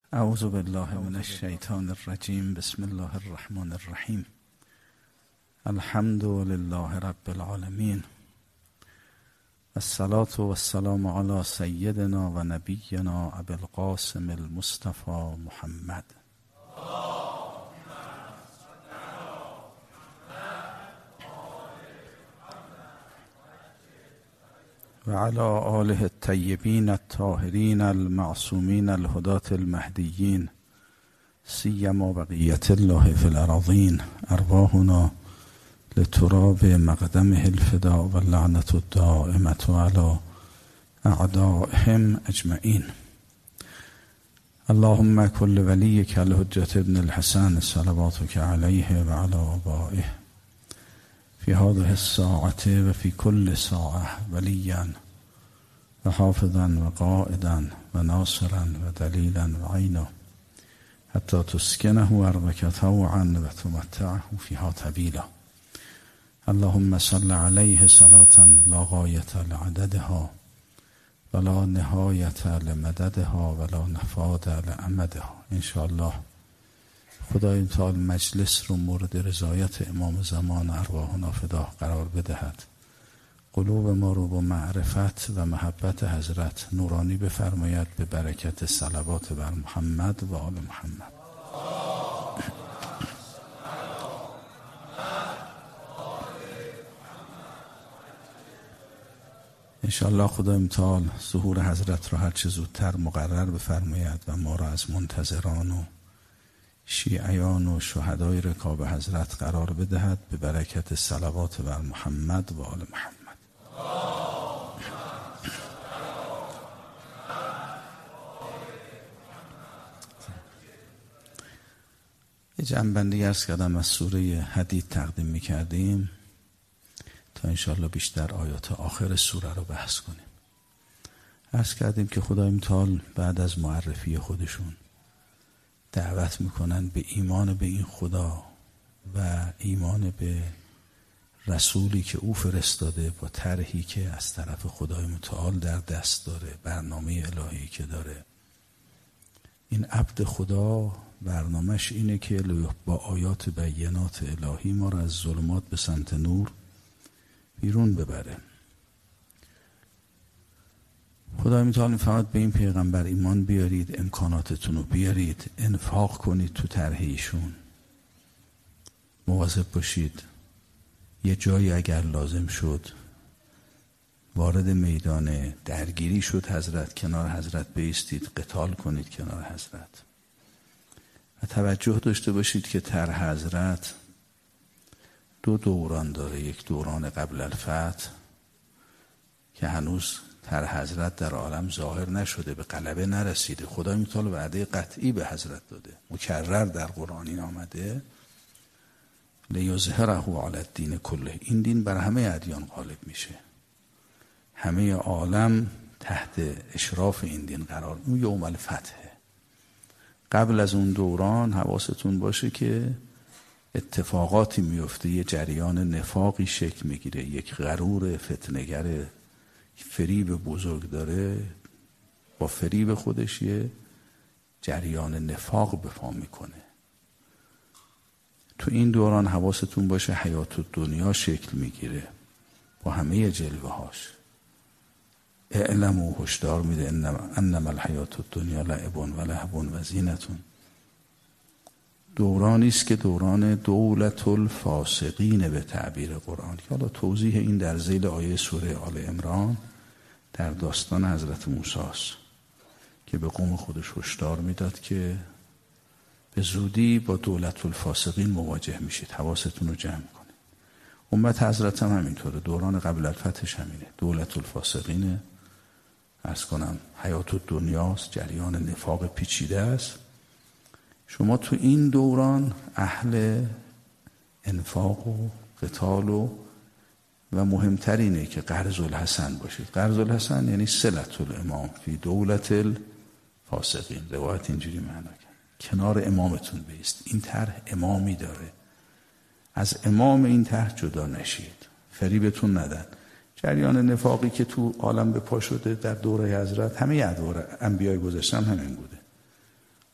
اعوذ بالله من الشیطان الرجیم. بسم الله الرحمن الرحیم. الحمد لله رب العالمین. الصلاة والسلام علی سیدنا و نبینا ابی القاسم المصطفى محمد و علی آله الطیبین الطاهرین المعصومین الهداة المهدیین سیما بقیة الله فی الأراضین. ارواحنا لتراب مقدمه الفداء و اللعنة الدائمة علی اعدائهم اجمعین. اللهم كل ولیک الحجة ابن الحسن صلواتک علیه و علی آبائه فی هذه الساعة و فی کل ساعة ولیا و حافظا و قائدا و ناصرا و دلیلا و عینا حتی تسکنه ارضک طوعا و تمتعه فیها طویلا. اللهم صل علیه صلاة لا غایة لعددها ولا نهایة لمددها ولا نفاد لامدها. انشاءالله خدای تعالی مجلس رو مورد رضایت امام زمان ارواحنا فدا قرار بدهد. قلوب ما رو با معرفت و محبت حضرت نورانی بفرماید به برکت صلوات بر محمد و آل محمد. انشاءالله خدای تعالی ظهور حضرت را هر چه زودتر مقرر بفرماید و ما را از منتظران و شیعیان و شهدای رکاب حضرت قرار بدهد به برکت صلوات بر محمد و آل محمد. یه جنبندی عرض کردم از سوره حدید تقدیم میکردیم تا انشاءالله بیشتر آیات آخر سوره رو بحث کنیم. عرض کردیم که خدای متعال بعد از معرفی خودشون دعوت میکنن به ایمان به این خدا و ایمان به رسولی که او فرستاده با طرحی که از طرف خدای متعال در دست داره، برنامه الهی که داره. این عبد خدا برنامهش اینه که با آیات بینات الهی ما را از ظلمات به سمت نور بیرون ببره. خدای متعال فقط به این پیغمبر ایمان بیارید، امکاناتتون رو بیارید، انفاق کنید تو طرح ایشون، مواظب باشید یه جایی اگر لازم شد وارد میدان درگیری شد حضرت، کنار حضرت بایستید، قتال کنید کنار حضرت. و توجه داشته باشید که طرح حضرت دو دوران داره. یک دوران قبل الفتح که هنوز طرح حضرت در عالم ظاهر نشده، به غلبه نرسیده. خدای متعال وعده قطعی به حضرت داده، مکرر در قرآن این آمده لیظهره علی الدین کله. این دین بر همه ادیان غالب میشه، همه عالم تحت اشراف این دین قرار. اون یوم الفتحه. قبل از اون دوران حواستون باشه که اتفاقاتی میفته، یه جریان نفاقی شکل میگیره، یک غرور فتنه‌گر فریب بزرگ داره، با فریب خودش یه جریان نفاق به پا میکنه. تو این دوران حواستون باشه حیات الدنیا شکل میگیره با همه جلوه هاش. اعلم و هشدار میده انما الحیات الدنیا لعب و لهو و زینتون. دورانی است که دوران دولت الفاسقین به تعبیر قرآن، که حالا توضیح این در ذیل آیه سوره آل عمران در داستان حضرت موسی است که به قوم خودش هشدار میداد که به زودی با دولت الفاسقین مواجه میشید، حواستون رو جمع کنید. امت حضرت هم همینطوره، دوران قبل الفتحش همینه، دولت الفاسقینه. عرض کنم حیات الدنیاست، جریان نفاق پیچیده است. شما تو این دوران اهل انفاق و قتال و مهمتر اینه که قرض الحسن باشید. قرض الحسن یعنی صلة الامام فی دولت الفاسقین. روایت اینجوری معنا کرد، کنار امامتون بیست. این طرح امامی داره، از امام این طرح جدا نشید، فریبتون ندن. جریان نفاقی که تو عالم به پا شده در دوره حضرت، همه ادوار انبیای گذشته همین بوده.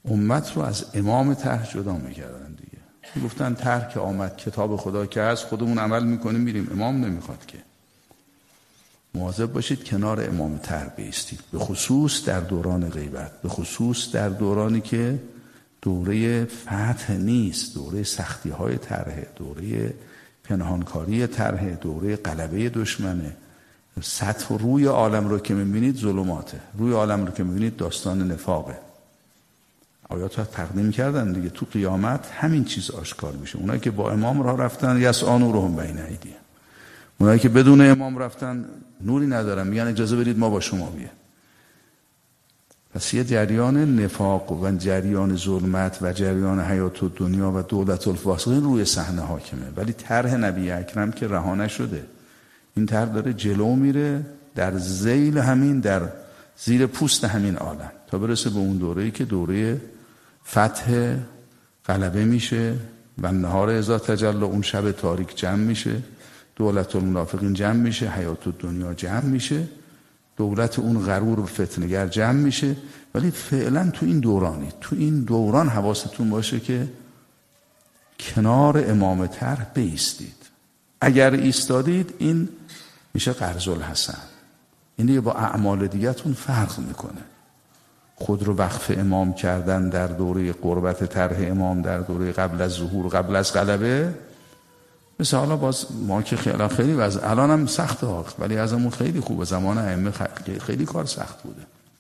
امت رو از امام طرح جدا میکردن دیگه. گفتن طرح که آمد، کتاب خدا که هست، خودمون عمل میکنیم میریم، امام نمیخواد که. مواظب باشید کنار امام طرح بایستید، به خصوص در دوران غیبت، به خصوص در دورانی که دوره فتح نیست، دوره سختی های طرحه، دوره پنهانکاری طرحه، دوره غلبه دشمنه. سطح روی عالم رو که میبینید ظلماته، روی عالم رو که میبینید داستان نفاقه. آیات ها تقدیم کردن دیگه، تو قیامت همین چیز آشکار میشه. اونایی که با امام راه رفتن یسعی نورهم بین ایدیهم، اونایی که بدون امام رفتن نوری ندارن، میگن اجازه بدید ما با شما بیایم. پس یه جریان نفاق و جریان ظلمت و جریان حیات دنیا و دولت الفاسقین روی صحنه حاکمه، ولی طرح نبی اکرم که رها نشده. این طرح داره جلو میره در ذیل همین، در زیر پوست همین عالم، تا برسه به اون دوره‌ای که دوره فتح غلبه میشه و نهار اذا تجلی، اون شب تاریک جمع میشه، دولت المنافقین جمع میشه، حیات دنیا جمع میشه، دولت اون غرور و فتنگر جمع میشه. ولی فعلا تو این دورانی، تو این دوران حواستون باشه که کنار امام طرح بایستید. اگر ایستادید این میشه قرض الحسن، این دیگه با اعمال دیگه‌تون فرق میکنه. خود رو وقف امام کردن در دوره قربت طرح امام، در دوره قبل از ظهور، قبل از غلبه، مثل حالا باز ما که خیلی وضع الان هم سخته ها، ولی ازمون خیلی خوبه، زمان ائمه خیلی کار سخت بوده.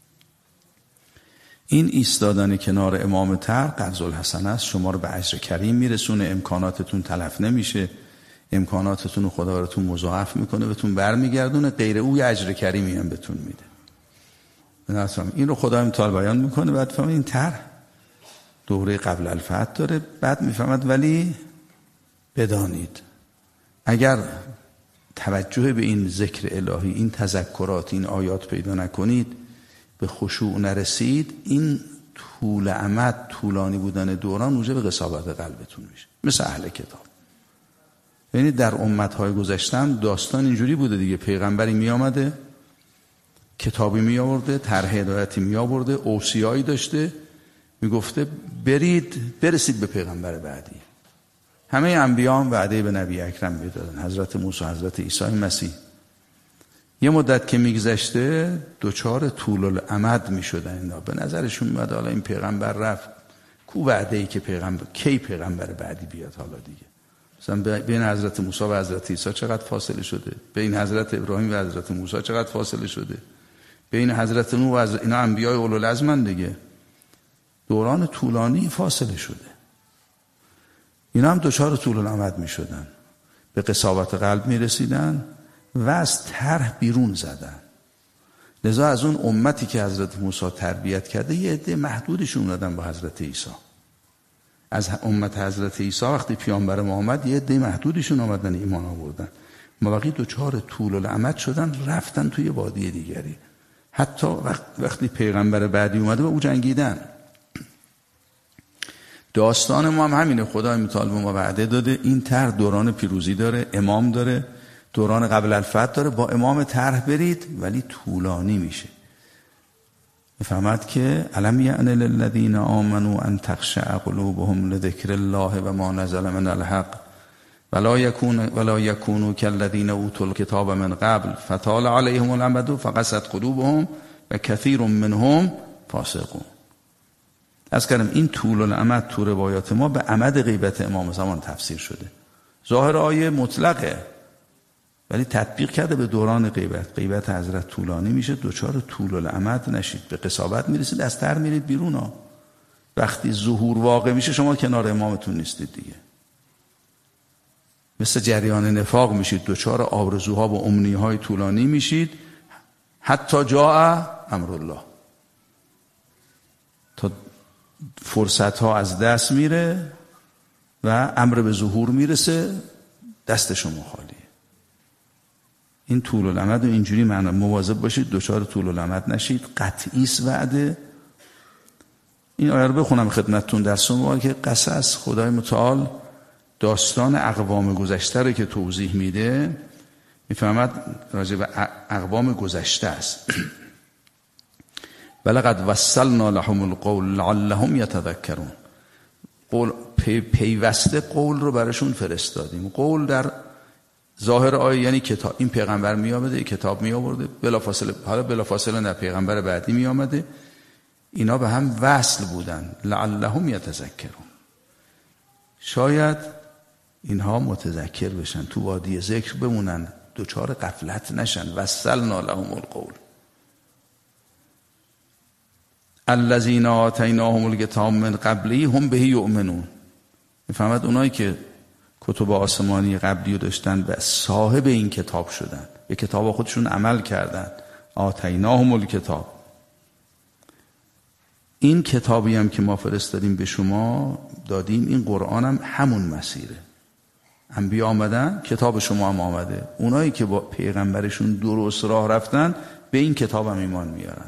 این ایستادن کنار امام طرح قرض الحسن است، شما رو به اجر کریم میرسونه، امکاناتتون تلف نمیشه، امکاناتتون رو خدا براتون مضاعف میکنه، بهتون برمیگردونه، غیر او اجر کریمی هم بهتون میده. این رو خدا امتحال بیان میکنه. بعد فهمید این طرح دوره قبل الفتح داره، بعد میفهمد ولی بدانید اگر توجه به این ذکر الهی، این تذکرات، این آیات پیدا نکنید، به خشوع نرسید، این طول امد، طولانی بودن دوران موجب قساوت قلبتون میشه، مثل اهل کتاب. یعنی در امتهای گذشتن داستان اینجوری بوده دیگه، پیغمبری می آمده، کتابی می آورده، طرح هدایتی می آورده، اوصیایی داشته، می گفته برید برسید به پیغمبر بعدی. همه انبیا هم وعده به نبی اکرم میدادن، حضرت موسی، حضرت عیسی مسیح. یه مدت که میگذشته دوچار طول الامد میشدن اینا، به نظرشون میاد حالا این پیغمبر رفت، کو وعده ای که پیغمبر کی پیغمبر بعدی بیاد حالا دیگه. مثلا بین حضرت موسی و حضرت عیسی چقدر فاصله شده، بین حضرت ابراهیم و حضرت موسی چقدر فاصله شده، بین حضرت نوح و اینا انبیای اولوالعزمن دیگه، دوران طولانی فاصله شده. اینا هم دچار طول الامد می شدن، به قساوت قلب می رسیدن و از طرح بیرون زدن. لذا از اون امتی که حضرت موسی تربیت کرده یه عده محدودشون اومدن با حضرت عیسی. از امت حضرت عیسی وقتی پیامبر محمد یه عده محدودشون آمدن ایمان آوردن، مابقی دچار طول الامد شدن، رفتن توی وادی دیگری. حتی وقتی پیغمبر بعدی اومده با او جنگیدن. داستان ما هم همینه، خدا متعال به ما وعده داده این طرح دوران پیروزی داره، امام داره، دوران قبل الفتح داره، با امام طرح برید ولی طولانی میشه. فهمت که الم یعن للذین آمنوا ان تخشع قلوبهم لذکر الله و ما نزل من الحق ولا یکونوا کالذین اوتوا الکتاب من قبل فطال علیهم الامد فقست قلوبهم و کثیر منهم فاسقون. از کردم این طول الامد تو روایات ما به امد غیبت امام زمان تفسیر شده. ظاهر آیه مطلقه ولی تطبیق کرده به دوران غیبت حضرت طولانی میشه، دوچار طول الامد نشید، به قساوت میرسید، از طرح میرید بیرون ها. وقتی ظهور واقع میشه شما کنار امامتون نیستید دیگه، مثل جریان نفاق میشید، دوچار آرزوها و امنیهای طولانی میشید، حتی جاء امر الله، تا فرصت ها از دست میره و امر به ظهور میرسه، دست شما خالیه. این طول الامد و اینجوری معنی مواظب باشید دوچار طول الامد نشید. قطعی است وعده. این آیه رو بخونم خدمتتون در سوال که قصص خدای متعال داستان اقوام گذشته رو که توضیح میده، میفهمد راجع به اقوام گذشته است. ولقد وصلنا لهم القول لعلهم یتذکرون. قول پیوسته قول رو براشون فرستادیم. قول در ظاهر آیه یعنی کتاب، این پیغمبر می آمده کتاب می آورده، بلافاصله حالا بلافاصله در پیغمبر بعدی می آمده، اینا به هم وصل بودن. لعلهم یتذکرون، شاید اینها متذکر بشن، تو وادی ذکر بمونن، دوچار غفلت نشن. وصلنا لهم القول الذین آتیناهم الکتاب من قبلی هم به یؤمنون. میفهمد اونایی که کتب آسمانی قبلی رو داشتن و صاحب این کتاب شدن، به کتاب خودشون عمل کردن. آتیناهم الکتاب، این کتابی هم که ما فرستادیم به شما دادیم، این قرآن هم همون مسیره. انبیا آمدن، کتاب شما هم آمده. اونایی که با پیغمبرشون درست راه رفتن به این کتاب هم ایمان میارن.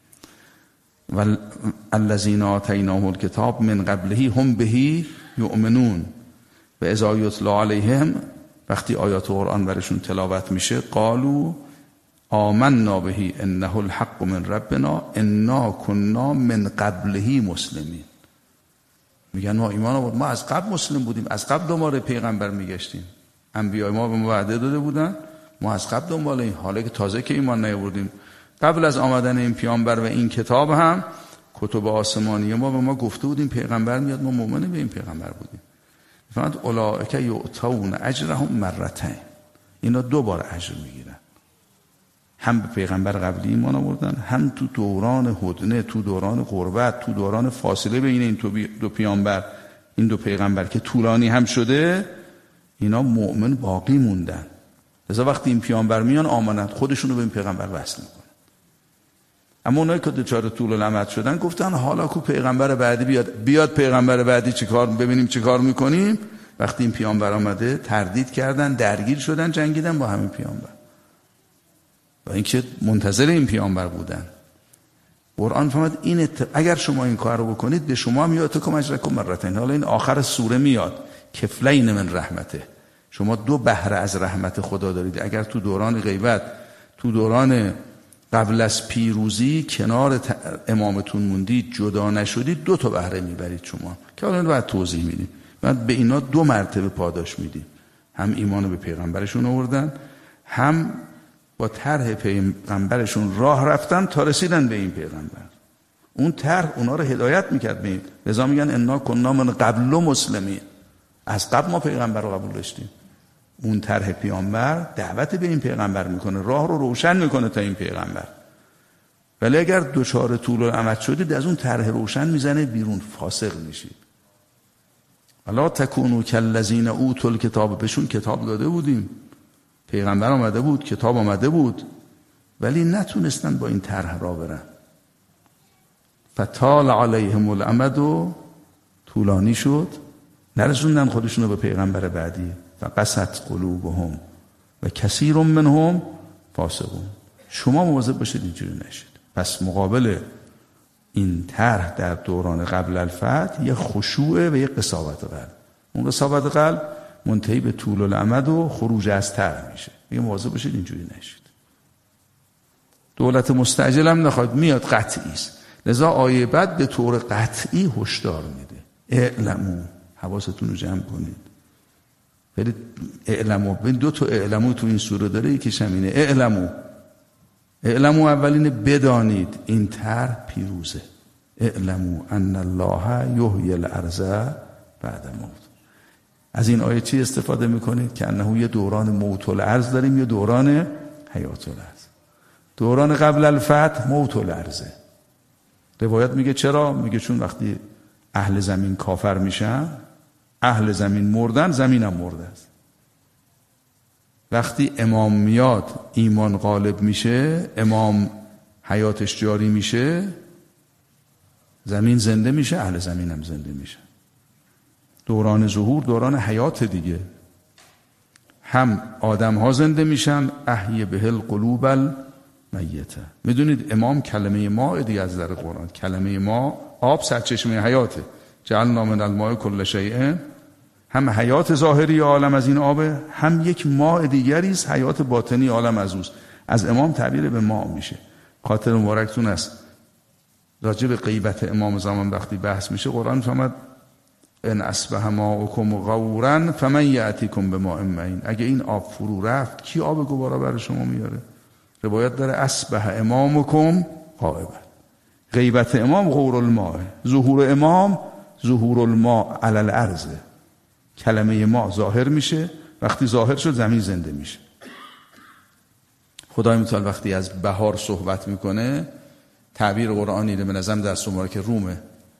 و الذین آتیناهم الکتاب من قبله هم به یؤمنون و اذا یتلی علیهم، وقتی آیات قرآن برشون تلاوت میشه، قالوا آمنا به انه الحق من ربنا انا كنا من قبله مسلمین. میگن ما ایمان آورد، ما از قبل مسلم بودیم، از قبل دنبال پیغمبر میگشتیم، انبیای ما به ما وعده داده بودن، ما از قبل دنبال این، حالا که تازه که ایمان نیاوردیم، قبل از آمدن این پیامبر و این کتاب هم کتب آسمانی ما به ما گفته بودیم پیغمبر میاد، ما مؤمن به این پیغمبر بودیم. فرمود اولئک یؤتون اجرهم مرتین، اینا 2 بار اجر میگیرن، هم به پیغمبر قبلی ایمان آوردن، هم تو دوران هدنه، تو دوران غربت، تو دوران فاصله بین این دو پیامبر، این 2 پیغمبر که طولانی هم شده، اینا مؤمن باقی موندن. لذا وقتی این پیامبر میان آمانت خودشونو به این پیغمبر وصل میکنن. اما اونایی که دچار طول الامد شدن گفتن حالا کو پیغمبر بعدی بیاد پیغمبر بعدی چیکار، ببینیم چیکار میکنیم. وقتی این پیامبر آمده تردید کردن، درگیر شدن، جنگیدن با همین پیامبر، با اینکه منتظر این پیامبر بودن. قرآن فرمود این اگر شما این کار رو بکنید به شما میاتکم اجرکم مرتین. حالا این آخر سوره میاد کفلین من رحمته، شما 2 بهره از رحمت خدا دارید. اگر تو دوران غیبت، تو دوران قبل از پیروزی کنار امامتون موندید، جدا نشدید، 2 تا بهره میبرید شما که حالا بعد توضیح میدیم. بعد به اینا 2 مرتبه پاداش میدیم، هم ایمان به پیغمبرشون آوردن، هم با طرح پیغمبرشون راه رفتن تا رسیدن به این پیغمبر. اون طرح اونا رو هدایت میکرد به این. لذا میگن انا کنا من قبل مسلمین، از قبل ما پیغمبر رو قبول داشتیم. اون طرح پیامبر دعوت به این پیغمبر میکنه، راه رو روشن میکنه تا این پیغمبر. ولی اگر دچار طول الامد شدید از اون طرح روشن میزنه بیرون، فاسق میشید. الا تکونوا کالذین اوتوا الکتاب، بهشون کتاب داده بودیم، پیغمبر آمده بود، کتاب آمده بود، ولی نتونستن با این طرح را برن. فطال علیهم الامد، طولانی شد، نرسوندن خودشونو به پیغمبر بعدی. فقست قلوبهم و کثیر منهم فاسقون. شما مواظب باشید اینجوری نشید. پس مقابل این طرح در دوران قبل الفتح یه خشوع و یه قساوت قلب. اون قساوت قلب منتهی به طول الامد و خروج از طرح میشه. میگه مواظب باشید اینجوری نشید. دولت مستعجل هم نخواهد، میاد قطعی است. لذا آیه بعد به طور قطعی هشدار میده. اعلمو، حواستون رو جمع کنید. برید اعلمو، ببین 2 تا اعلمو تو این سوره داره، یکیش همینه. اعلمو اولین بدانید این طرح پیروزه. اعلمو ان الله یحیی الارض بعد موت. از این آیه چی استفاده میکنید؟ که انه یه دوران موت الارض داریم، یه دوران حیات الارض. دوران قبل الفتح موت الارضه. روایت میگه چرا؟ میگه چون وقتی اهل زمین کافر میشن، اهل زمین مردن، زمین هم مرده است. وقتی امام میاد ایمان غالب میشه، امام حیاتش جاری میشه، زمین زنده میشه، اهل زمین هم زنده میشه. دوران ظهور دوران حیات دیگه. هم آدم ها زنده میشن، احیی به القلوب المیته. میدونید امام کلمه ما دیگه از در قرآن، کلمه ما آب سرچشمه حیاته. جعلنا من الماء کل شیء، هم حیات ظاهری عالم از این آبه، هم یک ماء دیگری است حیات باطنی عالم از اوست. از امام تعبیر به ماء میشه. خاطر مبارکتون است راجع به غیبت امام زمان وقتی بحث میشه قرآن فرمود ان اصبح ماؤکم غورا فمن یأتیکم بماء معین. اگه این آب فرو رفت کی آب گوارا برای شما میاره؟ روایت داره اصبح امامکم غائبا. غیبت امام غور الماء، ظهور امام ظهور الماء علی الارض. کلمه ما ظاهر میشه، وقتی ظاهر شد زمین زنده میشه. خدای متعال وقتی از بهار صحبت میکنه تعبیر قرآنی به نظرم در سوره که رومه،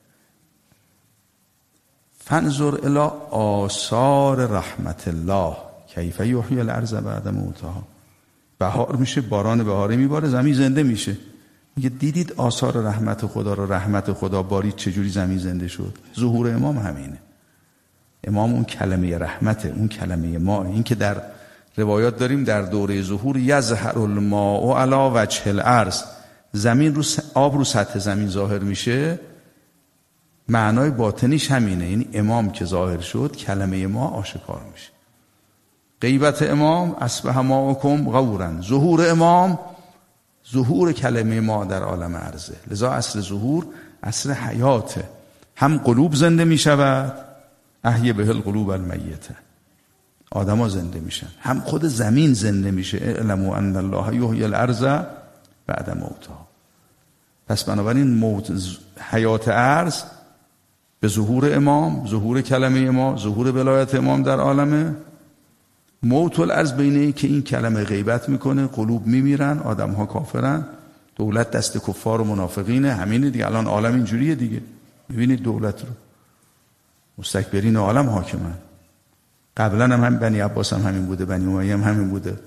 فانظر الی آثار رحمت الله کیف یحیی الارض بعد موتها. بهار میشه، باران بهاری میباره، زمین زنده میشه. میگه دیدید آثار رحمت خدا رو، رحمت خدا بارید چجوری زمین زنده شد. ظهور امام همینه. امام اون کلمه رحمته، اون کلمه ما. این که در روایات داریم در دوره ظهور یظهر الماء علی وجه الارض، زمین رو آب رو سطح زمین ظاهر میشه، معنای باطنیش همینه. یعنی امام که ظاهر شد کلمه ما آشکار میشه. غیبت امام اصبح ماؤکم غورا، ظهور امام ظهور کلمه ما در عالم عرضه. لذا اصل ظهور اصل حیاته. هم قلوب زنده میشود، احیی به القلوب المیته، آدما زنده میشن، هم خود زمین زنده میشه. اعلموا ان الله یحیی الارض بعد موتها. پس بنابراین موت حیات ارض به ظهور امام، ظهور کلمه ما، ظهور ولایت امام در عالمه. موت الارض بینه که این کلمه غیبت میکنه، قلوب میمیرن، آدم ها کافرن، دولت دست کفار و منافقینه. همینه دیگه، الان عالم اینجوریه دیگه. میبینید دولت رو، مستکبرین عالم حاکمن. قبلا هم بنی عباس هم همین بوده، بنی امیه هم همین بوده.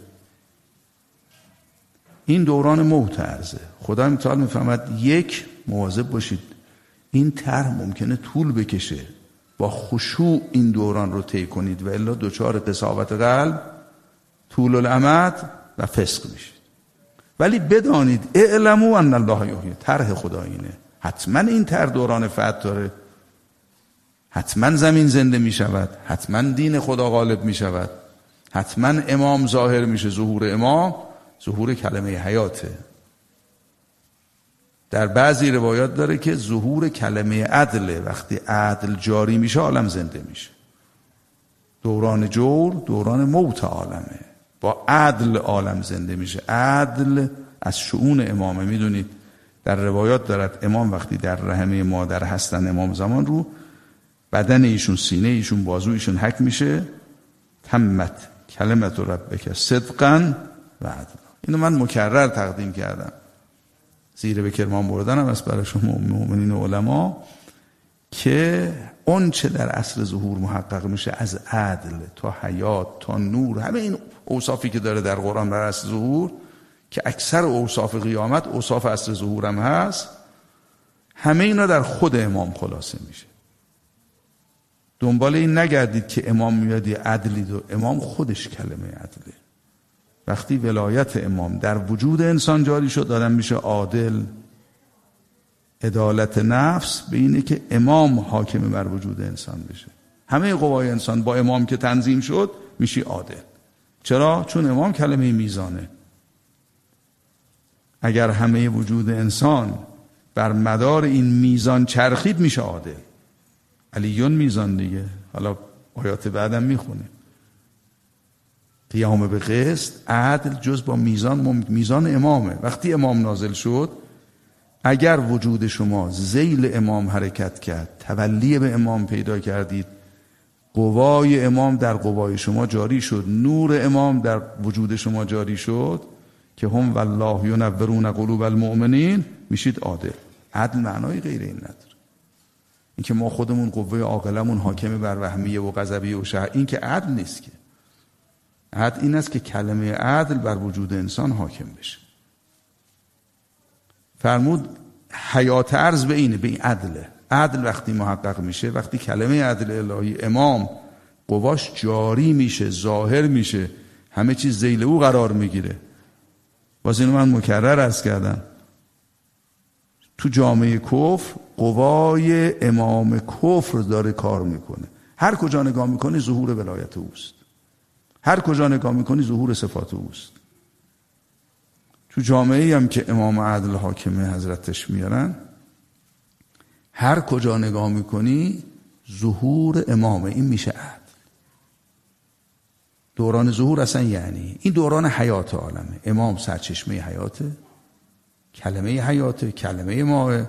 این دوران موت ارزه. خدا متعال میفهمد یک، مواظب باشید این طرح ممکنه طول بکشه، با خشوع این دوران رو طی کنید و الا دچار قساوت قلب، طول الامد و فسق میشید. ولی بدانید اعلموا ان الله یحیی، طرح خدا اینه. حتما این طرح دوران فتح داره، حتما زمین زنده می شود، حتما دین خدا غالب می شود، حتما امام ظاهر میشه. ظهور امام ظهور کلمه حیاته. در بعضی روایات داره که ظهور کلمه عدله. وقتی عدل جاری میشه عالم زنده میشه. دوران جور دوران موت عالمه، با عدل عالم زنده میشه. عدل از شؤون امامه. میدونید در روایات دارد امام وقتی در رحم مادر هستن، امام زمان رو بدن ایشون، سینه ایشون، بازو ایشون حک میشه. تمت کلمت ربک صدقا و عدلا. اینو من مکرر تقدیم کردم، زیر به کرمان بردنم از برای شما مؤمنین و علما، که اون چه در اصل ظهور محقق میشه از عدل تا حیات تا نور، همه این اوصافی که داره در قرآن در اصل ظهور، که اکثر اوصاف قیامت اوصاف اصل ظهور هم هست، همه اینا در خود امام خلاصه میشه. دنبال این نگردید که امام میادی عدلی دو، امام خودش کلمه عدله. وقتی ولایت امام در وجود انسان جاری شد آدم میشه عادل. عدالت نفس به اینه که امام حاکم بر وجود انسان بشه. همه قوای انسان با امام که تنظیم شد میشی عادل. چرا؟ چون امام کلمه میزانه. اگر همه وجود انسان بر مدار این میزان چرخید میشه عادل. علیون میزان دیگه، حالا آیات بعدم میخونه. قیام به قسط، عدل جز با میزان امامه. وقتی امام نازل شد، اگر وجود شما ذیل امام حرکت کرد، تولی به امام پیدا کردید، قوای امام در قوای شما جاری شد، نور امام در وجود شما جاری شد، که هم والله ینورون قلوب المؤمنین، میشید عادل. عدل معنای غیر این نداره. این که ما خودمون قوه عاقلمون حاکم بر وهمیه و غضبیه و شهر، این که عدل نیست. که عدل این است که کلمه عدل بر وجود انسان حاکم بشه. فرمود حیات ارض به اینه، به این عدله. عدل وقتی محقق میشه، وقتی کلمه عدل الهی امام قواش جاری میشه، ظاهر میشه، همه چیز ذیل او قرار میگیره. باز اینو من مکرر عرض کردم، تو جامعه کفر قوای امام کفر داره کار میکنه. هر کجا نگاه میکنی ظهور ولایت اوست، هر کجا نگاه میکنی ظهور صفات اوست. تو جامعه هم که امام عدل حاکمه حضرتش میارن، هر کجا نگاه میکنی ظهور امامه. این میشه عدل. دوران ظهور اصلا یعنی این دوران حیات عالمه. امام سرچشمه حیاته، کلمه حیاته، کلمه ماه.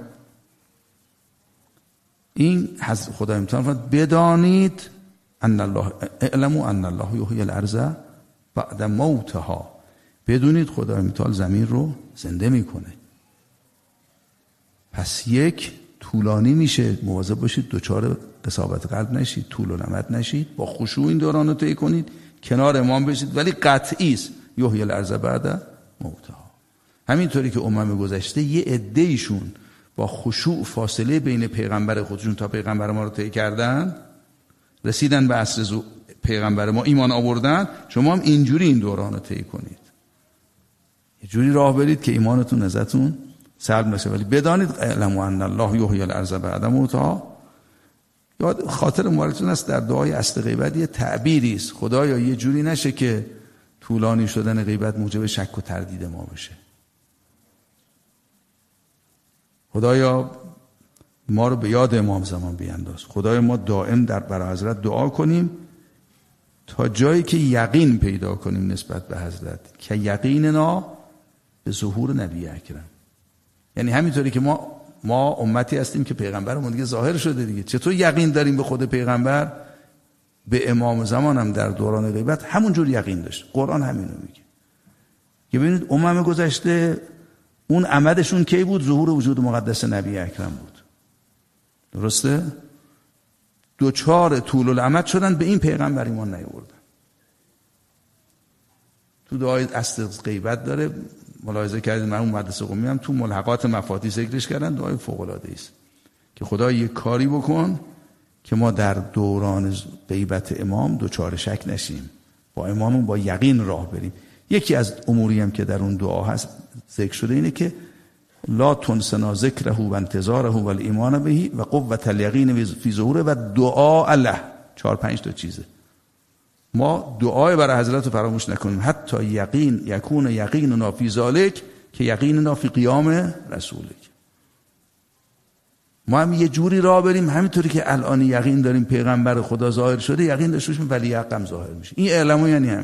این حضرت خدا امتحان فرمود بدانید ان الله اعلموا ان الله یحیی الارض بعد موتها. بدونید خدای متعال زمین رو زنده میکنه. پس یک طولانی میشه، مواظب باشید دچار قساوت قلب نشید، طول و نمد نشید، با خشوع این دوران رو طی کنید، کنار امام بشید، ولی قطعی است یحیی الارض بعد موتها. همینطوری که امم گذشته یه عده‌ایشون با خشوع فاصله بین پیغمبر خودشون تا پیغمبر ما رو طی کردن، رسیدن به عصر پیغمبر ما، ایمان آوردن، شما هم اینجوری این دوران رو طی کنید، یه جوری راه برید که ایمانتون ازتون سلب نشه. ولی بدانید اعلموا ان الله یحیی الارض بعد موتها. یاد خاطر مبارکتون است در دعای اصل غیبت یه تعبیری است، خدایا یه جوری نشه که طولانی شدن غیبت موجب شک و تردید ما بشه. خدایا ما رو به یاد امام زمان بیانداز. خدایا ما دائم در برای حضرت دعا کنیم تا جایی که یقین پیدا کنیم نسبت به حضرت، که یقیننا به ظهور نبی اکرم. یعنی همینطوری که ما امتی هستیم که پیغمبرمون دیگه ظاهر شده دیگه، چطور یقین داریم به خود پیغمبر، به امام زمان هم در دوران غیبت همونجور یقین داشت. قرآن همینو میگه که ببینید امم گذشته اون عمدشون کی بود؟ ظهور وجود مقدس نبی اکرم بود. درسته؟ دوچار طول الامد شدن، به این پیغمبر ایمان نیاوردن. تو دعای اصل غیبت داره، ملاحظه کردید من اون مدرسه قمی هم تو ملحقات مفاتیح ذکرش کردن، دعای فوق العاده است که خدا یک کاری بکن که ما در دوران غیبت امام دوچار شک نشیم، با امامون با یقین راه بریم. یکی از اموری هم که در اون دعا هست ذکر شده اینه که لا تنسنا ذکره و انتظاره و الایمان بهی و قوت الیقین فی ظهوره و دعا له. 4-5 تا چیزه. ما دعای برای حضرت رو فراموش نکنیم، حتی یقین یکون یقیننا فی ذالک که یقیننا فی قیام رسولک. ما هم یه جوری راه بریم همینطوری که الان یقین داریم پیغمبر خدا ظاهر شده، یقین داشته باشیم ولی حقم ظاهر میشه. این اعلام یعنی همین.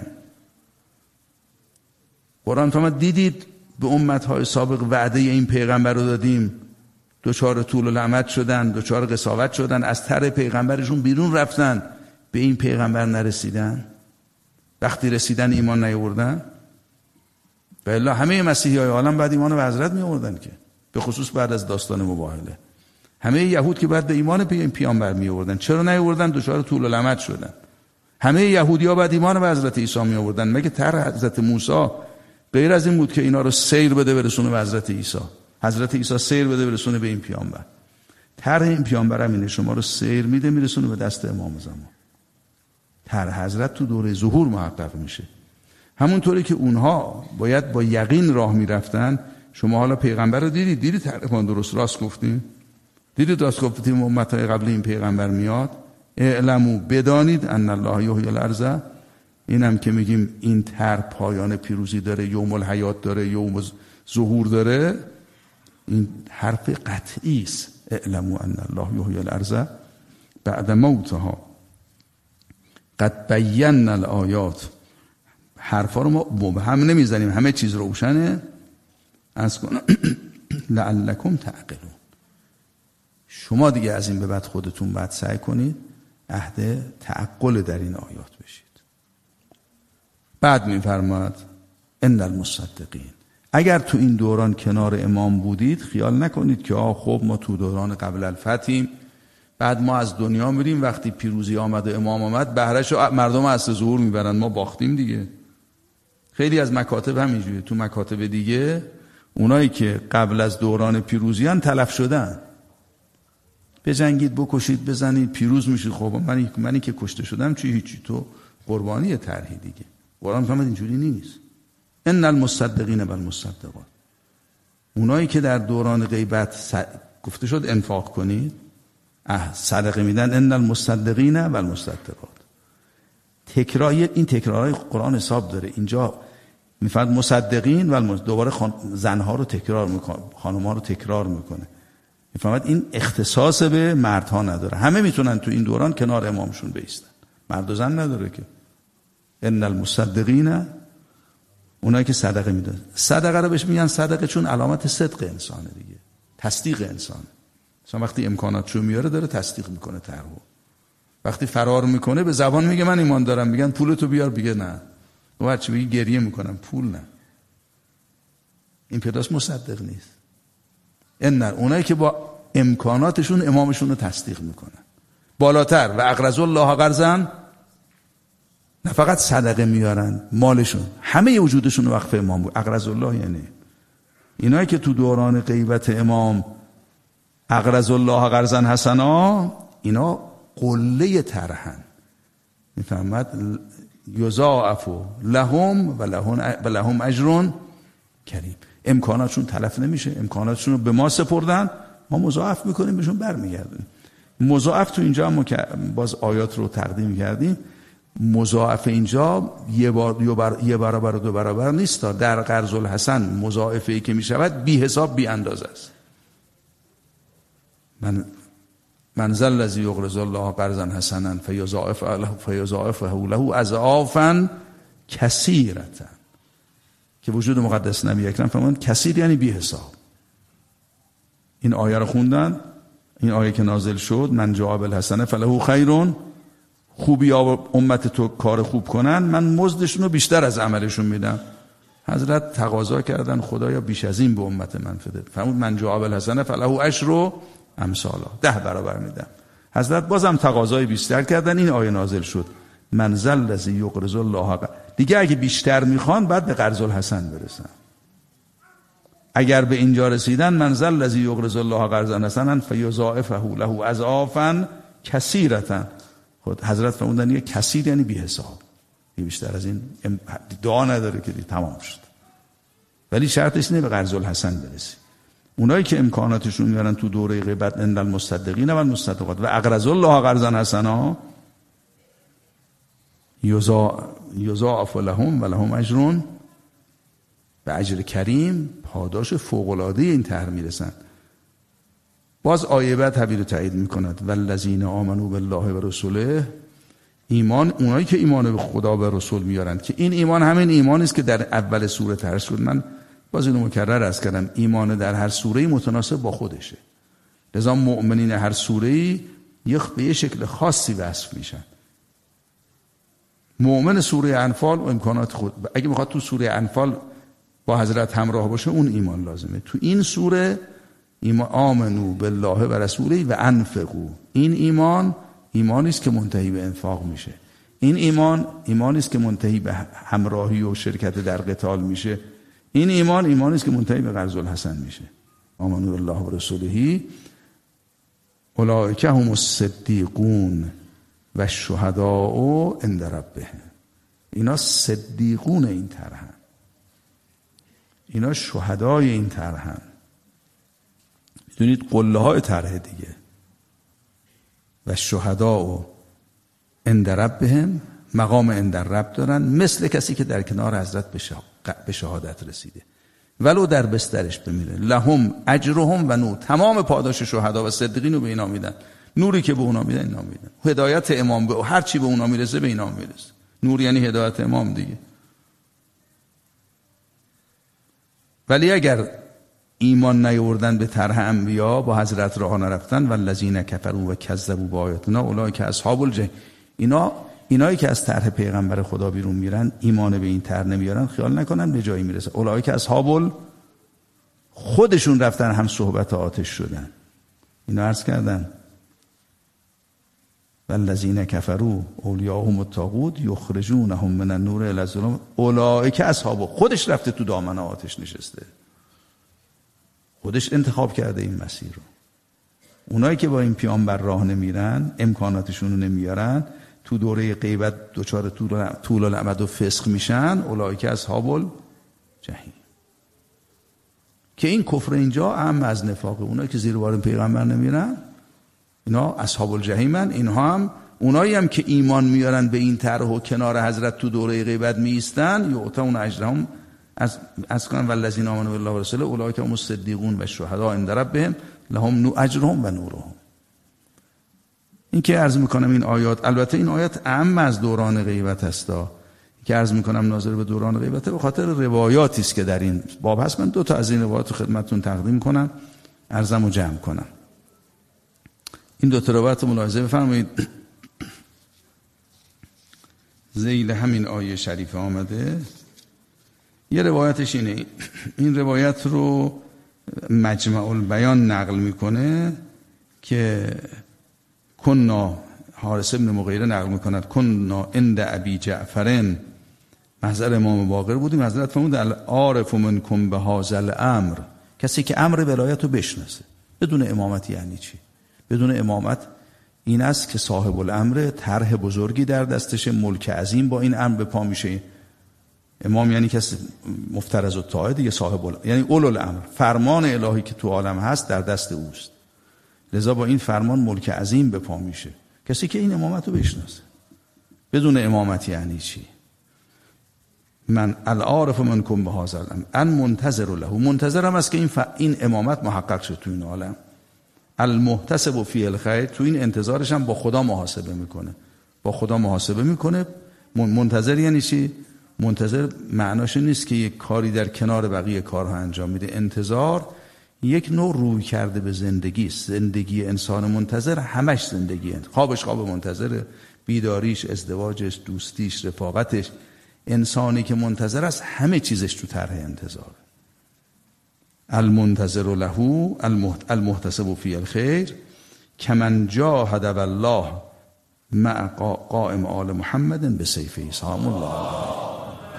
قرآن فرمود دیدید به امتهای سابق وعده این پیغمبر رو دادیم، دوچار طول الامد شدن، دوچار قساوت شدن، از طر پیغمبرشون بیرون رفتن، به این پیغمبر نرسیدن، وقتی رسیدن ایمان نیاوردن. و الا همه مسیحی های عالم بعد ایمان به حضرت می آوردن، که به خصوص بعد از داستان مباهله همه یهود که بعد به ایمان پیامبر می آوردن، چرا نیاوردن؟ دوچار طول الامد شدن. همه یهودی‌ها بعد ایمان به حضرت عیسی می آوردن. مگه طرح حضرت موسی غیر از این بود که اینا رو سیر بده برسونه به حضرت عیسی؟ حضرت عیسی سیر بده برسونه به این پیامبر. طرح این پیامبر همینه، شما رو سیر میده میرسونه به دست امام زمان. طرح حضرت تو دوره ظهور محقق میشه. همونطوری که اونها باید با یقین راه میرفتن، شما حالا پیغمبر رو دیدید طرح درست راست گفتیم، دیدید راست گفتیم امتهای قبل این پیغمبر میاد. اعلموا بدانید ان الله یحیی الارض. اینم که میگیم این طرح پایان پیروزی داره، یوم الحیات داره، یوم ظهور داره، این حرف قطعی است. اعلموا ان الله یحیی الارض بعد موتها قد بینا الآیات. حرفا رو ما مبهم نمیزنیم، همه چیز روشنه. از کنم لعلکم تعقلون. شما دیگه از این به بعد خودتون باید سعی کنید عهد تعقل در این آیات بشید. بعد میفرماد ان المصدقین. اگر تو این دوران کنار امام بودید، خیال نکنید که خب ما تو دوران قبل الفتحیم، بعد ما از دنیا میریم، وقتی پیروزی آمد و امام آمد بهرهش مردم از ظهور میبرن، ما باختیم دیگه. خیلی از مکاتب همینجوریه. تو مکاتب دیگه اونایی که قبل از دوران پیروزیان تلف شدن، بجنگید، بکشید، بزنید، پیروز میشید. خب منی که کشته شدم چی؟ هیچی، تو قربانی طرحی دیگه. قرآن فهمید اینجوری نیست. ان المصدقین والمصدقات. اونایی که در دوران غیبت گفته شد انفاق کنید، صدقه میدن، ان المصدقین والمصدقات. تکرار، این تکرارهای قرآن حساب داره. اینجا میفرد مصدقین و دوباره زنها رو تکرار میکنه، خانمها رو تکرار میکنه. میفهمید این اختصاص به مردها نداره، همه میتونن تو این دوران کنار امامشون بایستن، مرد و زن نداره که. ان المصدقین، اونایی که صدقه میدن. صدقه رو بهش میگن صدقه چون علامت صدق انسانه دیگه، تصدیق انسانه. مثلا وقتی امکاناتشو میاره داره تصدیق میکنه طرحو. وقتی فرار میکنه به زبان میگه من ایمان دارم، میگن پولتو بیار، بگه نه. و هرچی بگی گریه میکنم، پول نه. این پیداست مصدق نیست. این نه، اونایی که با امکاناتشون امامشون رو تصدیق میکنن بالاتر. و اقرضوا الله قرضا، نه فقط صدقه میارن، مالشون همه وجودشون وقف امام بود. اقرضوا الله یعنی اینایی که تو دوران غیبت امام اقرضوا الله قرضا حسنا، اینا قله طرحن، میفهمد یضاعف لهم و لهم اجر کریم. امکاناتشون تلف نمیشه، امکاناتشون رو به ما سپردن، ما مضاعف میکنیم بهشون برمیگردیم. مضاعف تو اینجا هم باز آیات رو تقدیم کردیم، مضاعف اینجا یه برابر و دو برابر نیست. در قرض الحسن مضاعفه‌ای که میشود بی حساب بی اندازه است. من ذا الذی یقرض الله قرضا حسنا فیضاعفه له اضعافا کثیرة، که وجود مقدس نبی اکرم فرمودن کثیر یعنی بی حساب. این آیه رو خوندن، این آیه که نازل شد من جاء بالحسنه فله خیر، خوبی ها امت تو کار خوب کنن من مزدشون رو بیشتر از عملشون میدم. حضرت تقاضا کردن خدایا بیش از این به امت من فده، فرمود من جاء بالحسنه فله عشر امثالها، 10 برابر میدم. حضرت بازم تقاضای بیشتر کردن، این آیه نازل شد من ذا الذی یقرض الله دیگه اگه بیشتر میخوان بعد به قرض الحسن برسن. اگر به اینجا رسیدن من ذا الذی یقرض الله قرضا حسنا فیضاعفه له اضعافا کثیرة، خود حضرت فرمودن یه کثیر یعنی بی حساب، بیشتر از این دعا نداره که تمام شد. ولی شرطش اینه به قرض الحسن برسی. اونایی که امکاناتشون میارن تو دوره غیبت ان المصدقین و المصدقات و اقرضوا الله قرضا حسنا یضاعف لهم و لهم اجر به اجر کریم، پاداش فوق العاده این طرح میرسن. باز آیه بعد تعبیر تایید میکند والذین آمنوا بالله و رسوله، ایمان اونایی که ایمان به خدا و رسول میارن، که این ایمان همین ایمانی است که در اول سوره طرح شد. من باز اینو مکرر عرض کردم، ایمان در هر سوره متناسب با خودشه، لذا مؤمنین هر سوره به یه شکل خاصی وصف میشن. مؤمن سوره انفال و امکانات خود، اگه میخواد تو سوره انفال با حضرت همراه باشه اون ایمان لازمه. تو این سوره ایمان آمنو بالله و رسوله و انفقوا، این ایمان ایمانی است که منتهی به انفاق میشه. این ایمان ایمانی است که منتهی به همراهی و شرکت در قتال میشه. این ایمان ایمانی است که منتهی به قرض الحسن میشه. آمنو بالله و رسوله اولئک هم الصدیقون و الشهداء عند ربهم، اینا صدیقون این طرحن، اینا شهدای این طرحن. میدونید قله های طرح دیگه. و الشهداء عند ربهم، مقام عند رب دارن، مثل کسی که در کنار حضرت به شهادت رسیده ولو در بسترش بمیره. لهم اجرهم و نور، تمام پاداش شهدا و صدیقین رو به اینا میدن. نوری که به اونا میدن اینا میدن، هدایت امام به هر چی به اونا میرسه به اینا میرسه. نور یعنی هدایت امام دیگه. ولی اگر ایمان نیاوردن به طرح انبیا، با حضرت راه نرفتن، والذین کفروا و کذبوا بآیاتنا اولئک اصحاب الجحیم، اینایی که از طرح پیغمبر خدا بیرون میرن، ایمان به این طرح نمیارن، خیال نکنن به جایی میرسه. اولئک اصحاب خودشون رفتن هم صحبت آتش شدن. اینا عرض کردن والذین کفروا اولیاءهم الطاغوت یخرجونهم من النور الی الظلمات اولئک اصحاب، خودش رفته تو دامن آتش نشسته، خودش انتخاب کرده این مسیر رو. اونایی که با این پیامبر راه نمیرن، امکاناتشون رو نمیارن، تو دوره غیبت دچار طول الامد و فسق میشن، اولئک اصحاب الجحیم. که این کفر اینجا اهم از نفاق. اونایی که زیر بار پیغمبر نمیرن اینا اصحاب الجحیمن. اینها هم اونایی هم که ایمان میارن به این طرح و کنار حضرت تو دوره غیبت میایستن، یعطون اجرهم از کنن والذین آمنوا بالله و رسوله اولئک هم الصدیقون و الشهداء عند ربهم لهم اجرهم و نورهم. این که عرض میکنم این آیات، البته این آیات اعم از دوران غیبت است، که عرض میکنم ناظر به دوران غیبت به خاطر روایاتی است که در این باب هست. من 2 تا از این روایات رو خدمتتون تقدیم کنم، عرضمو جمع کنم. این 2 تا روایت رو ملاحظه بفرمایید. ذیل همین آیه شریفه آمده. یه روایتش اینه، این روایت رو مجمع البیان نقل میکنه که کنا، حارث ابن مغیره نقل میکند، کنا عند ابی جعفر، محضر امام باقر بودیم، حضرت فرمود العارف منکم بهذا الامر، کسی که امر ولایت رو بشناسه. بدون امامت یعنی چی؟ بدون امامت این است که صاحب الامر، طرح بزرگی در دستشه، ملک عظیم با این امر به پا میشه. امام یعنی کسی مفترض الطاعه دیگه، صاحب الامر یعنی اولو الامر، فرمان الهی که تو عالم هست در دست اوست، لذا با این فرمان ملک عظیم به پا میشه. کسی که این امامت رو بشناسه. بدون امامت یعنی چی؟ من العارف منکم بهذا الامر ان منتظر له، منتظرم است که این امامت محقق شد تو این عالم. المحتسب فی الخیر، تو این انتظارش هم با خدا محاسبه میکنه، با خدا محاسبه میکنه. منتظر یعنی چی؟ منتظر معناش نیست که یک کاری در کنار بقیه کارها انجام میده. انتظار یک نوع روی کرده به زندگی است. زندگی انسان منتظر همش زندگی است. خوابش خواب منتظر، بیداریش، ازدواجش، دوستیش، رفاقتش. انسانی که منتظر است همه چیزش تو طرح انتظار. المنتظر له المحتسب فی الخیر کمن جاهد والله مع قائم آل محمد بسیفه سلام الله علیه.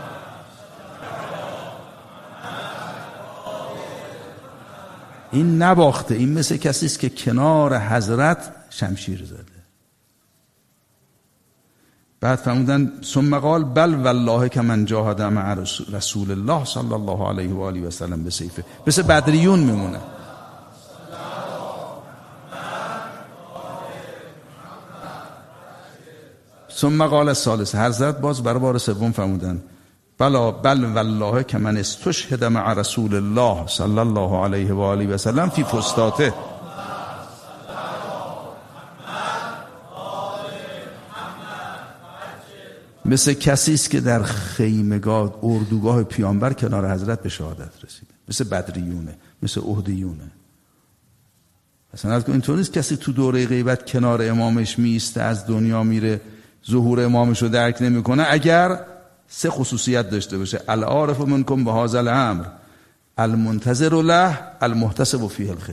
این نباخته، این مثل کسی است که کنار حضرت شمشیر زده. بعد فرمودن ثم قال بل والله کمن جاهد مع رسول الله صلی الله علیه و آله و سلم بسیفه، مثل بدریون میمونه. ثم قال الثالث، حضرت باز برای بار سوم فرمودن بل والله کمن استشهد مع رسول الله صلی الله علیه و آله و سلم فی فستاته. مثل کسی است که در خیمگاه اردوگاه پیامبر کنار حضرت به شهادت رسیده. مثل بدریونه، مثل احدیونه. مثلا اینطور نیست کسی تو دوره غیبت کنار امامش میسته، از دنیا میره، ظهور امامش رو درک نمیکنه. اگر 3 خصوصیت داشته باشه: العارف منکم بهذا الامر، المنتظر له، المحتسب فیه الخیر.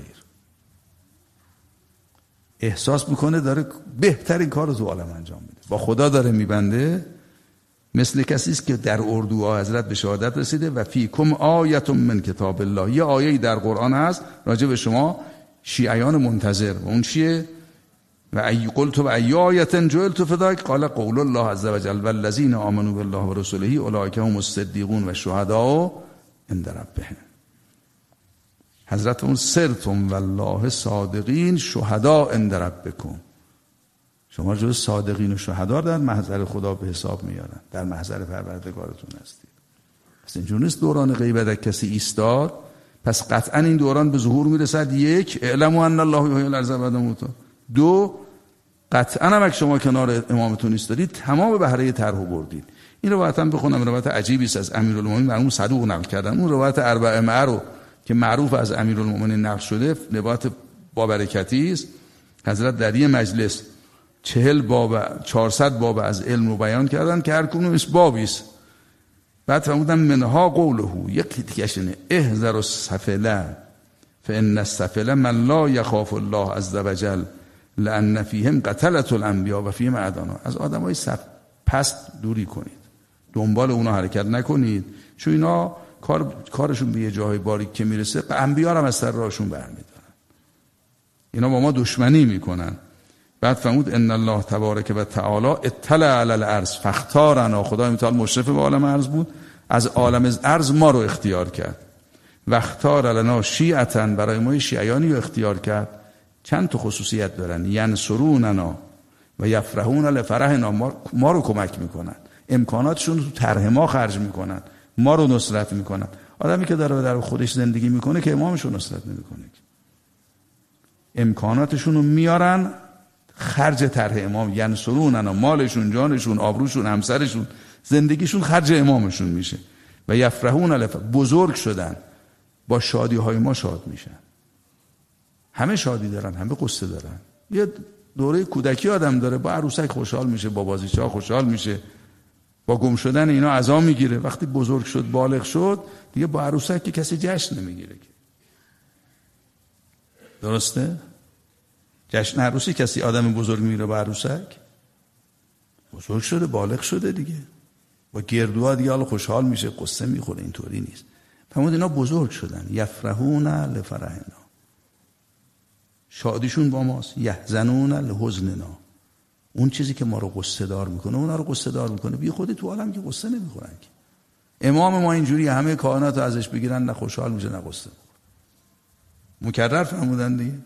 احساس میکنه داره بهترین کار رو تو عالم انجام میده، با خدا داره میبنده. مثل کسی است که در اردوها حضرت به شهادت رسیده و فیکم آیه من کتاب الله، یه آیه‌ای در قرآن هست راجع به شما شیعیان منتظر. اون چیه؟ و ای قلت و ای آیه جعلت فداک قال قول الله عز وجل والذین آمنوا بالله و رسوله اولئک هم الصدیقون و شهداء عند ربهم. حضرت اون سرتم والله صادقین شهداء عند ربکم، شما جز صادقین و شهدا در محضر خدا به حساب میارن، در محضر پروردگارتون هستید. پس اینجور نیست دوران غیبت کسی ایستاد پس قطعا این دوران به ظهور میرسد. 1 اعلموا ان الله یحیی الارض بعد موتها. 2 قطعا هم اگه شما کنار امامتون ایستادید تمام بهره طرح بردید. این روایت هم بخونم، روایت عجیبی است از امیرالمومنین مرحوم صدوق نقل کردن. اون روایت 4 رو که معروف از امیرالمومنین نقل شده، روایت با برکتی است. حضرت در یه مجلس 40 باب 400 باب از علم رو بیان کردن که هر کدوم اس بابی است. بعد فرمودن منها قوله، یک دیگه‌ش اینه: احذر السفله فان السفله من لا يخاف الله عز وجل لان فیهم قتلة الانبیاء و فیهم اعدانا. از آدمای پست دوری کنید، دنبال اونا حرکت نکنید، چون اینا کارشون به یه جای باریک که میرسه انبیا رو هم از سر راهشون برمی‌دارن. اینا با ما دشمنی میکنن. بعد فرمود ان الله تبارک و تعالی اطلع علی الارض فاختارنا، خدای متعال مشرف به عالم ارض بود، از عالم ارض ما رو اختیار کرد. و اختار لنا شیعتا، برای ما شیعیانی رو اختیار کرد. چند تا خصوصیت دارن: ینصروننا و یفرحون لفرحنا، ما رو کمک میکنن، امکاناتشون رو تو طرح ما خرج میکنن، ما رو نصرت میکنن. آدمی که داره در خودش زندگی میکنه که امامش رو نصرت نمیکنه. امکاناتشون رو میارن خرج طرح امام، ینصروننا، مالشون، جانشون، آبروشون، همسرشون، زندگیشون خرج امامشون میشه. و یفرحون بزرگ شدن، با شادی های ما شاد میشن. همه شادی دارن، همه قصه دارن. یه دوره کودکی آدم داره، با عروسک خوشحال میشه، با بازیچه ها خوشحال میشه، با گم شدن اینا عزا میگیره. وقتی بزرگ شد، بالغ شد، دیگه با عروسک که کسی جشن نمیگیره. درسته؟ جشن عروسی کسی آدم بزرگ میگیره با عروسک؟ بزرگ شده، بالغ شده دیگه، با گردوها دیگه حالا خوشحال میشه، قصه میخوره. اینطوری نیست. فرمود اینا بزرگ شدن. یفرحون لفرحنا، شادیشون با ماست. یحزنون لحزننا، اون چیزی که ما رو قصه دار میکنه اونا رو قصه دار میکنه. بی خودی تو عالم که قصه نمیخورن. امام ما اینجوری همه کائنات رو ازش بگیرن، نه خوشحال میشه نه قصه میخوره. مکرر فرمودن دیگه.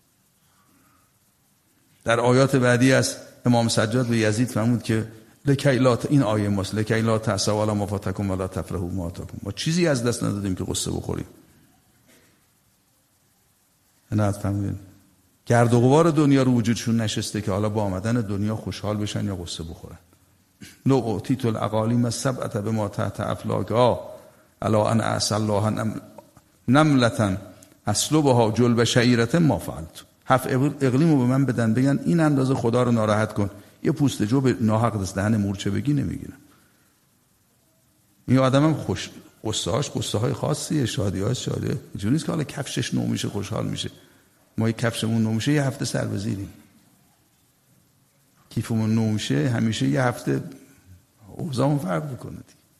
در آیات بعدی از امام سجاد به یزید فرمود که لکی لا، این آیه ماست، لکی لا تأسوا علی ما فاتکم ولا تفرحوا بما آتاکم. ما چیزی از دست ندادیم که قصه بخوریم. نه فرمودن گرد و غبار دنیا رو وجودشون نشسته که حالا با آمدن دنیا خوشحال بشن یا قصه بخورن. لو اعطیت الاقالیم السبعة بما تحت افلاکها الا ان اعصی الله نملة اسلبها جلب شعیرة ما فعلت. 7 اقلیم رو به من بدن، بگن این اندازه خدا رو ناراحت کن، یه پوست جو به ناحق دست دهن مورچه بگی، نمیگیرم. این آدمم خوش قصه های خاصیه، شادی هاش شادیه. اینجوری نیست که حالا کفشش نو میشه خوشحال میشه. ما یک کفشمون نو میشه یه هفته سر بزیریم، کیفمون نو میشه همیشه یه هفته اوضاعمون فرق میکنه.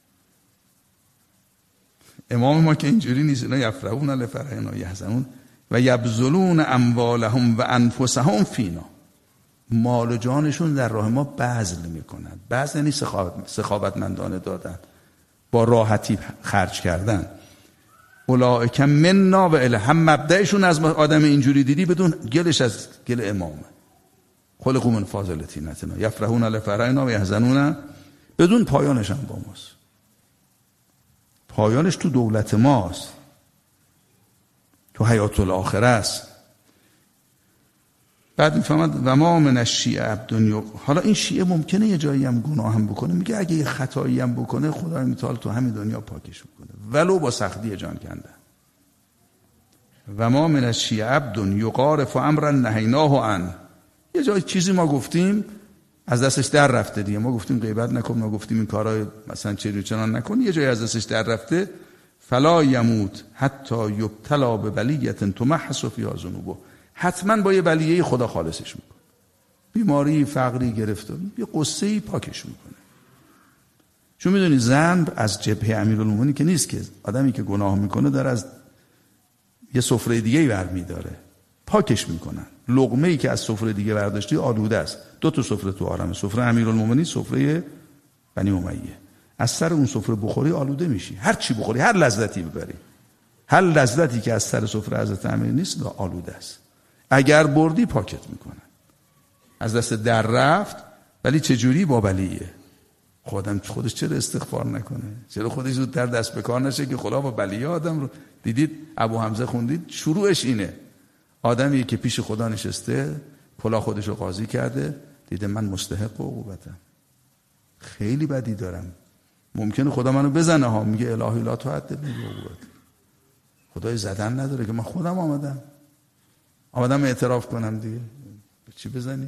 امام ما که اینجوری نیست. اینا یفرحون لفرحنا یحزنون و یبذلون اموالهم و انفسهم فینا، مال و جانشون در راه ما بذل میکنن. بذل یعنی سخاوتمندانه دادن، با راحتی خرج کردن. اولئک منا و الی، هم مبدأشون از آدم اینجوری دیدی بدون گلش از گل امامه. خلقوا من فاضل طینتنا یفرحون لفرحنا و یحزنون، بدون پایانش هم با ماست. پایانش تو دولت ماست، تو حیات الاخره است. بعد میفهمد و ما من الشیعه عبد. حالا این شیعه ممکنه یه جایی هم گناه هم بکنه، میگه اگه یه خطایی هم بکنه خدای متعال تو همین دنیا پاکش میکنه، ولو با سختی جان کنده. و ما من الشیعه عبد یقارف امرا نهیناه عن، یه جایی چیزی ما گفتیم از دستش در رفته دیگه. ما گفتیم غیبت نکن، ما گفتیم این کارهای مثلا چنان نکن، یه جایی از دستش در رفته. فلا یموت حتی یبتلا ببلیة تمحص فیها ذنوبه، حتما با یه بلیه خدا خالصش میکنه. بیماری، فقری، گرفتاری، یه قصه‌ای پاکش میکنه. چون میدونی ذنب از جبهه امیرالمومنین که نیست، که آدمی که گناه میکنه داره از یه سفره دیگه برمیداره، پاکش میکنن. لقمه‌ای که از سفره دیگه برداشتی آلوده است. 2 تا سفره تو حرم، سفره امیرالمومنین، سفره بنی امیه. از سر اون سفره بخوری آلوده میشی. هر چی بخوری، هر لذتی ببری، هر لذتی که از سر سفره حضرت امیر نیست آلوده است. اگر بردی پاکت میکنن. از دست در رفت، ولی چجوری؟ با بلیه. خودش چرا استغفار نکنه؟ چرا خودش زودتر دست به کار نشه که خدا با بلیه آدم رو دیدید؟ ابو حمزه خوندید، شروعش اینه. آدمی که پیش خدا نشسته، کلاه خودش رو قاضی کرده، دیده من مستحق عقوبتم، خیلی بدی دارم، ممکنه خدا منو بزنه ها. میگه الهی لا تعذبنی بعقوبت. خدای زدن نداره که من خودم آمدم اعتراف کنم دیگه، به چی بزنی؟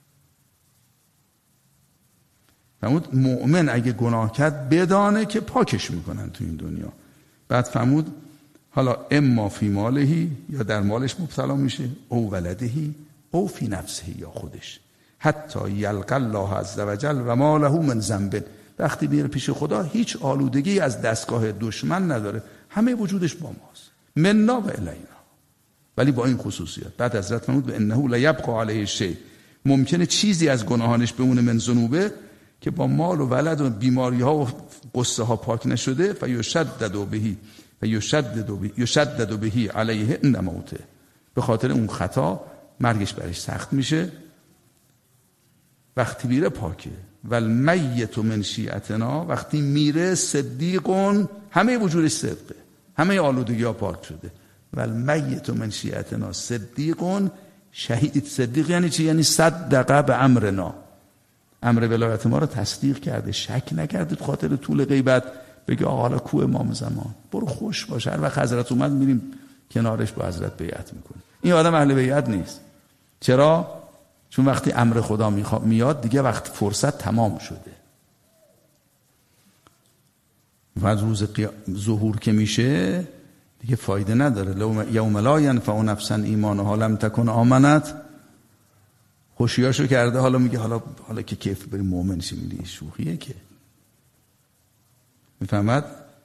فرمود مؤمن اگه گناه کرد بدانه که پاکش میکنن تو این دنیا. بعد فرمود حالا اما فی مالهی، یا در مالش مبتلا میشه، او ولدهی او فی نفسهی، یا خودش. حتی یلقى الله عز وجل و ما له من ذنب، وقتی میره پیش خدا هیچ آلودگی از دستگاه دشمن نداره، همه وجودش با ماست، منا و الینا. ولی با این خصوصیت. بعد حضرت فرمود انه لیبقى علیه شیء، ممکنه چیزی از گناهانش بمونه من ذنوبه که با مال و ولد و بیماری ها و قصه ها پاک نشده. یشدد بهی علیه عند موته، به خاطر اون خطا مرگش برش سخت میشه. وقتی میره پاکه. والمیت من شیعتنا، وقتی میره صدیقون، همه وجودش صدقه، همه آلودگی ها پاک شده. والمیت من شیعتنا صدیقون شهید صدیق یعنی چی؟ یعنی صدق به امرنا، امر ولایت ما رو تصدیق کرده، شک نکرده خاطر طول غیبت بگه آقا حالا کو امام زمان، برو خوش باشه، هر وقت حضرت اومد میریم کنارش با حضرت بیعت میکنیم. این آدم اهل بیعت نیست. چرا؟ چون وقتی امر خدا میاد دیگه وقت فرصت تمام شده و روز ظهور که میشه دیگه فایده نداره. یوم لا ینفع نفسا ایمانها لم تکن آمنت، خوشیاشو کرده، حالا میگه حالا که کیف بریم مؤمن شیم، میگه شوخیه که. میفهمد؟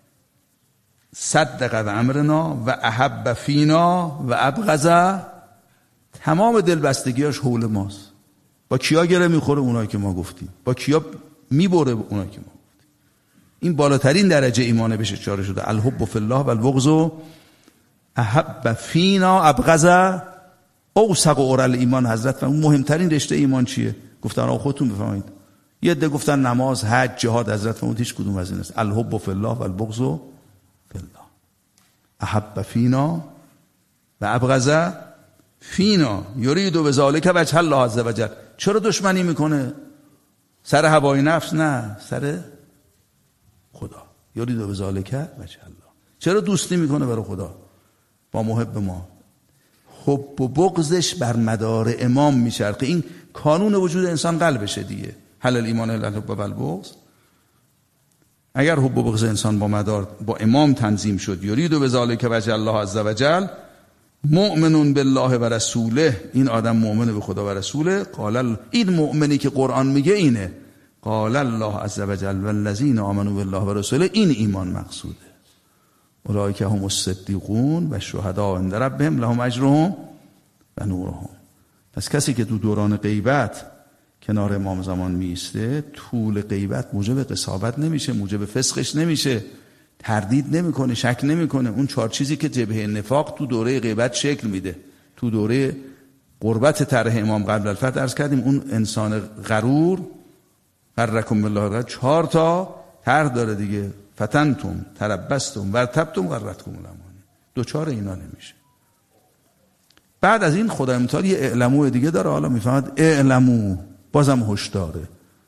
صدق به امرنا و احب فینا و ابغض، تمام دلبستگیاش حول ماست. با کیا گره میخوره؟ اونایی که ما گفتیم. با کیا میبره؟ اونایی که ما گفتیم. این بالاترین درجه ایمانه بهش اشاره شده، الحب فی الله و البغض احب فینا ابغض اوثق عرى ایمان. حضرت و اون مهمترین رشته ایمان چیه؟ گفتن آقا خودتون بفهمید. یه عده گفتن نماز، حج، جهاد. حضرت فرمود هیچ کدوم از این است. الحب فی الله و البغض فی الله، احب فینا و ابغض فینا یرید بذلک وجه الله عز وجل. چرا دشمنی میکنه؟ سر هوای نفس؟ نه، سر خدا. یرید بذلک وجه الله. چرا دوستی میکنه برای خدا با محب ما؟ حب و بغضش بر مدار امام میچرخه. این کانون وجود انسان قلبشه دیگه. هل الایمان الا الحب و البغض. اگر حب و بغض انسان با امام تنظیم شد، یرید بذلک وجه الله عز وجل، مؤمنون بالله و رسوله، این آدم مؤمن به خدا و رسوله. این مؤمنی که قرآن میگه اینه، قال الله عز وجل والذین آمنوا بالله و رسوله، این ایمان مقصوده. اولئک هم الصدیقون و الشهداء عند ربهم لهم اجرهم و نورهم. پس کسی که تو دوران غیبت کنار امام زمان میسته، طول غیبت موجب قصابت نمیشه، موجب فسقش نمیشه، تردید نمیکنه، شک نمیکنه. اون 4 چیزی که جبهه نفاق تو دوره غیبت شکل میده، تو دوره قربت طرح امام قبل الفتح عرض کردیم، اون انسان غرور غرکم بالله 4 تا طرح داره دیگه، فتنتم تربستم ورتبتم غرتکم الامانی. 2 اینا نمیشه. بعد از این خدای متعال یه اعلمو دیگه داره. حالا میفهمد اعلمو، بازم هشداره.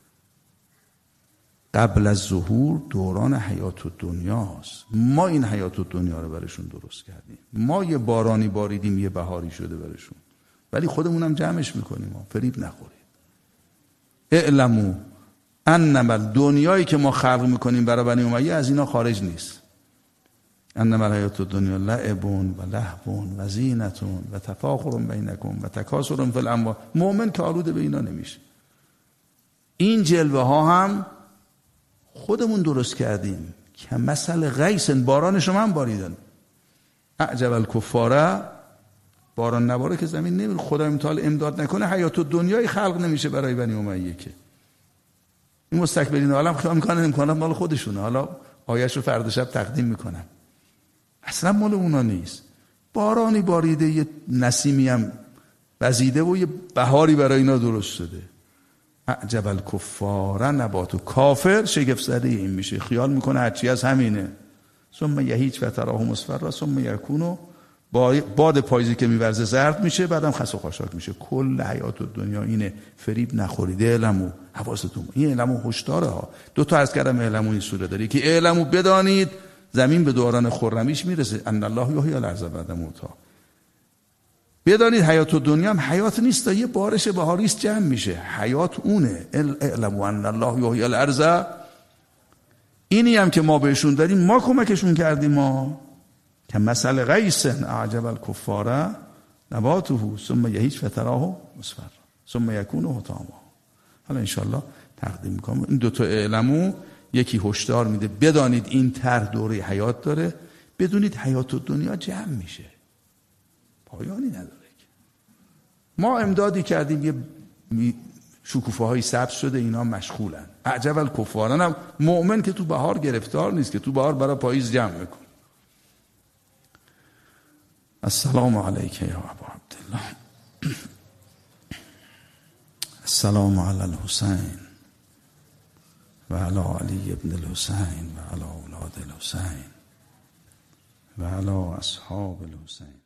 قبل از ظهور دوران حیات دنیاست. ما این حیات دنیا رو برشون درست کردیم. ما یه بارانی باریدیم، یه بهاری شده برشون، ولی خودمونم جمعش میکنیم. ما فریب نخورید. اعلمو انما دنیایی که ما خلق میکنیم برای بنی امیه از اینا خارج نیست. انما الحیات الدنیا لعب و لهو و زینت و تفاخر بینکم و تکاثر فی الاموال. مؤمن که آلوده به اینا نمیشه. این جلوه ها هم خودمون درست کردیم که مثل غیث، بارانش هم باریدن. اعجب الکفاره، باران نباره که زمین نمیره. خدای متعال امداد نکنه حیات دنیای خلق نمیشه برای بنی امیه. که این مستکبرین عالم خیال میکنن امکانات مال خودشونه. حالا آیه‌شو فردا شب تقدیم میکنم. اصلا مال اونا نیست. بارانی باریده، یه نسیمی هم وزیده و یه بهاری برای اینا درست شده. اعجب الکفار نبات. و کافر شگفت زده این میشه، خیال میکنه هرچی از همینه. ثم یهیج و تراه مصفرا ثم یکونو، باد پاییزی که میورزه زرد میشه، بعدم خس و خاشاک میشه. کل حیات دنیا اینه. فریب نخورید. اعلمو، حواستون. این اعلمو هشداره ها. 2 تا عرض کردم اعلمو این سوره داره که اعلمو بدانید زمین به دوران خرمیش میرسه. ان الله یحیی الارض بعد موتها. بدانید حیات دنیا هم حیات نیست، یه بارش بهاریست جمع میشه. حیات اونه. اعلمو ان الله یحیی الارض. اینی هم که ما بهشون داریم، ما کمکشون کردیم. ما که مثل غیث اعجب الکفار نباته ثم یهیج فتراه مصفرا ثم یکون حطاما. حالا انشالله تقدیم میکنم. این 2 تا اعلمو، یکی هشدار میده بدانید این طرح دوره حیات داره، بدونید حیات دنیا جمع میشه، پایانی نداره. ما امدادی کردیم، یه شکوفه های سبز شده، اینا مشغولن. اعجب الکفارن هم مؤمن که تو بهار گرفتار نیست، که تو بهار برای پاییز جمع میکن. السلام علیک یا ابا عبدالله. السلام علی الحسین و علی علی ابن الحسین و علی اولاد الحسین و علی اصحاب الحسین.